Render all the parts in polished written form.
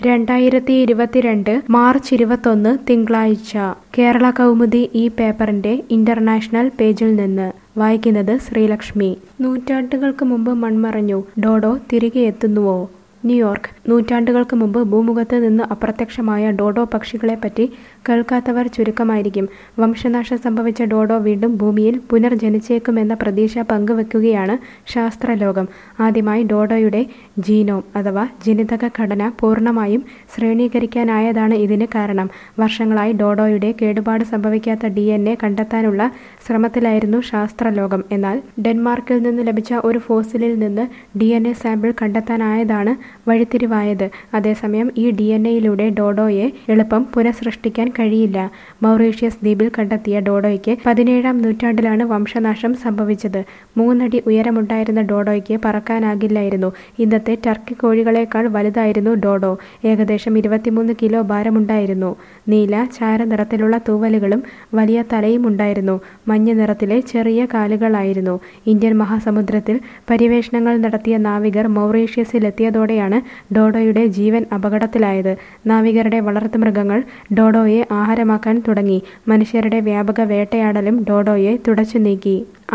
2022 March 21 തിങ്കളാഴ്ച കേരള കൗമുദി ഈ പേപ്പറിന്റെ ഇന്റർനാഷണൽ പേജിൽ നിന്ന് വായിക്കുന്നത് ശ്രീലക്ഷ്മി. നൂറ്റാണ്ടുകൾക്ക് മുമ്പ് മൺമറഞ്ഞു, ഡോഡോ തിരികെ എത്തുന്നുവോ? ന്യൂയോർക്ക്. നൂറ്റാണ്ടുകൾക്ക് മുമ്പ് ഭൂമുഖത്ത് നിന്ന് അപ്രത്യക്ഷമായ ഡോഡോ പക്ഷികളെപ്പറ്റി കേൾക്കാത്തവർ ചുരുക്കമായിരിക്കും. വംശനാശം സംഭവിച്ച ഡോഡോ വീണ്ടും ഭൂമിയിൽ പുനർജനിച്ചേക്കുമെന്ന പ്രതീക്ഷ പങ്കുവെക്കുകയാണ് ശാസ്ത്രലോകം. ആദ്യമായി ഡോഡോയുടെ ജീനോം അഥവാ ജനിതക ഘടന പൂർണ്ണമായും ശ്രേണീകരിക്കാനായതാണ് ഇതിന് കാരണം. വർഷങ്ങളായി ഡോഡോയുടെ കേടുപാട് സംഭവിക്കാത്ത DNA കണ്ടെത്താനുള്ള ശ്രമത്തിലായിരുന്നു ശാസ്ത്രലോകം. എന്നാൽ ഡെൻമാർക്കിൽ നിന്ന് ലഭിച്ച ഒരു ഫോസിലിൽ നിന്ന് DNA സാമ്പിൾ കണ്ടെത്താനായതാണ് വഴിത്തിരിവായത്. അതേസമയം ഈ DNAയിലൂടെ ഡോഡോയെ എളുപ്പം പുനഃസൃഷ്ടിക്കാൻ കഴിയില്ല. മൗറീഷ്യസ് ദ്വീപിൽ കണ്ടെത്തിയ ഡോഡോയ്ക്ക് 17-ാം നൂറ്റാണ്ടിലാണ് വംശനാശം സംഭവിച്ചത്. 3 അടി ഉയരമുണ്ടായിരുന്ന ഡോഡോയ്ക്ക് പറക്കാനാകില്ലായിരുന്നു. ഇന്നത്തെ ടർക്കി കോഴികളേക്കാൾ വലുതായിരുന്നു ഡോഡോ. ഏകദേശം 23 കിലോ ഭാരമുണ്ടായിരുന്നു. നീല ചാരനിറത്തിലുള്ള തൂവലുകളും വലിയ തലയും ഉണ്ടായിരുന്നു. മഞ്ഞ നിറത്തിലെ ചെറിയ കാലുകളായിരുന്നു. ഇന്ത്യൻ മഹാസമുദ്രത്തിൽ പര്യവേഷണങ്ങൾ നടത്തിയ നാവികർ മൗറീഷ്യസിലെത്തിയതോടെയാണ് ഡോഡോയുടെ ജീവൻ അപകടത്തിലായത്. നാവികരുടെ വളർത്തുമൃഗങ്ങൾ ഡോഡോയെ ആഹാരമാക്കാൻ തുടങ്ങി. മനുഷ്യരുടെ വ്യാപക വേട്ടയാടലും ഡോഡോയെ തുടച്ചു നീക്കി.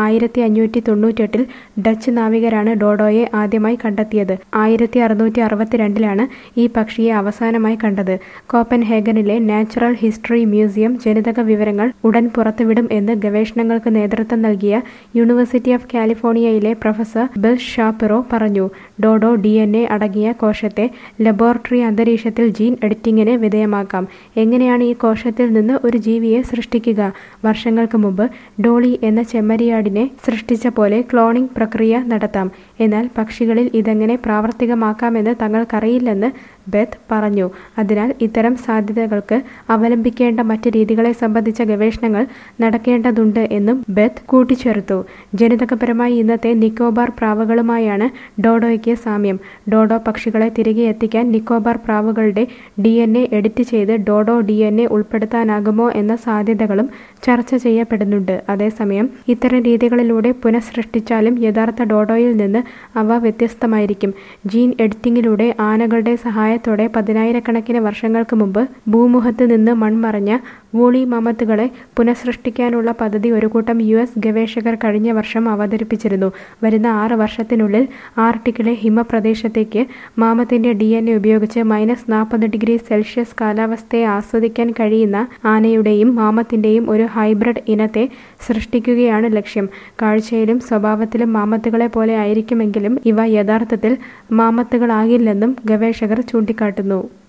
1598-ൽ ഡച്ച് നാവികരാണ് ഡോഡോയെ ആദ്യമായി കണ്ടെത്തിയത്. 1662-ലാണ് ഈ പക്ഷിയെ അവസാനമായി കണ്ടത്. കോപ്പൻഹേഗനിലെ നാച്ചുറൽ ഹിസ്റ്ററി മ്യൂസിയം ജനിതക വിവരങ്ങൾ ഉടൻ പുറത്തുവിടും എന്ന് ഗവേഷണങ്ങൾക്ക് നേതൃത്വം നൽകിയ യൂണിവേഴ്സിറ്റി ഓഫ് കാലിഫോർണിയയിലെ പ്രൊഫസർ ബിൽ ഷാപിറോ പറഞ്ഞു. ഡോഡോ DNA അടങ്ങിയ കോശത്തെ ലബോറട്ടറി അന്തരീക്ഷത്തിൽ ജീൻ എഡിറ്റിംഗിന് വിധേയമാക്കാം. എങ്ങനെയാണ് ഈ കോശത്തിൽ നിന്ന് ഒരു ജീവിയെ സൃഷ്ടിക്കുക? വർഷങ്ങൾക്ക് മുമ്പ് ഡോളി എന്ന ചെമ്മരിയാടിനെ സൃഷ്ടിച്ച പോലെ ക്ലോണിംഗ് പ്രക്രിയ നടത്താം. എന്നാൽ പക്ഷികളിൽ ഇതെങ്ങനെ പ്രാവർത്തികമാക്കാമെന്ന് തങ്ങൾക്കറിയില്ലെന്ന് ബെത്ത് പറഞ്ഞു. അതിനാൽ ഇത്തരം സാധ്യതകൾക്ക് അവലംബിക്കേണ്ട മറ്റ് രീതികളെ സംബന്ധിച്ച ഗവേഷണങ്ങൾ നടക്കേണ്ടതുണ്ട് എന്നും ബെത്ത് കൂട്ടിച്ചേർത്തു. ജനിതകപരമായി ഇന്നത്തെ നിക്കോബാർ പ്രാവുകളുമായാണ് ഡോഡോയ്ക്ക് സാമ്യം. ഡോഡോ പക്ഷികളെ തിരികെ എത്തിക്കാൻ നിക്കോബാർ പ്രാവുകളുടെ DNA എഡിറ്റ് ചെയ്ത് ഡോഡോ DNA ഉൾപ്പെടുത്താനാകുമോ എന്ന സാധ്യതകളും ചർച്ച ചെയ്യപ്പെടുന്നുണ്ട്. അതേസമയം ഇത്തരം രീതികളിലൂടെ പുനഃസൃഷ്ടിച്ചാലും യഥാർത്ഥ ഡോഡോയിൽ നിന്ന് അവ വ്യത്യസ്തമായിരിക്കും. ജീൻ എഡിറ്റിംഗിലൂടെ ആനകളുടെ സഹായത്തോടെ 10,000-കണക്കിന് വർഷങ്ങൾക്ക് മുമ്പ് ഭൂമുഖത്ത് നിന്ന് മൺമറഞ്ഞ വൂളി മമത്തുകളെ പുനഃസൃഷ്ടിക്കാനുള്ള പദ്ധതി ഒരു കൂട്ടം US ഗവേഷകർ കഴിഞ്ഞ വർഷം അവതരിപ്പിച്ചിരുന്നു. വരുന്ന 6 വർഷത്തിനുള്ളിൽ ആർട്ടിക്കിലെ ഹിമപ്രദേശത്തേക്ക് മാമത്തിന്റെ DNA ഉപയോഗിച്ച് -40°C കാലാവസ്ഥയെ ആസ്വദിക്കാൻ കഴിയുന്ന ആനയുടെയും മാമത്തിന്റെയും ഒരു ഹൈബ്രിഡ് ഇനത്തെ സൃഷ്ടിക്കുകയാണ് ലക്ഷ്യം. കാഴ്ചയിലും സ്വഭാവത്തിലും മാമത്തുകളെ പോലെ ആയിരിക്കുമെങ്കിലും ഇവ യഥാർത്ഥത്തിൽ മാമത്തുകളാകില്ലെന്നും ഗവേഷകർ ചൂണ്ടിക്കാട്ടുന്നു.